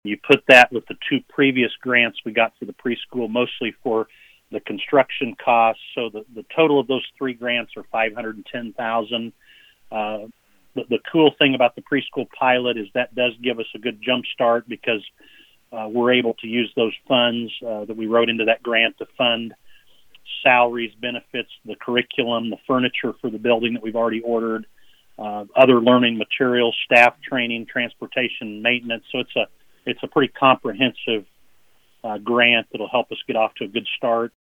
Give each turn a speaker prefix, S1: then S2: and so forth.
S1: You put that with the two previous grants we got for the preschool, mostly for the construction costs. So the total of those three grants are $510,000. The cool thing about the preschool pilot is that does give us a good jump start because we're able to use those funds that we wrote into that grant to fund salaries, benefits, the curriculum, the furniture for the building that we've already ordered, other learning materials, staff training, transportation, maintenance. So it's a pretty comprehensive grant that'll help us get off to a good start.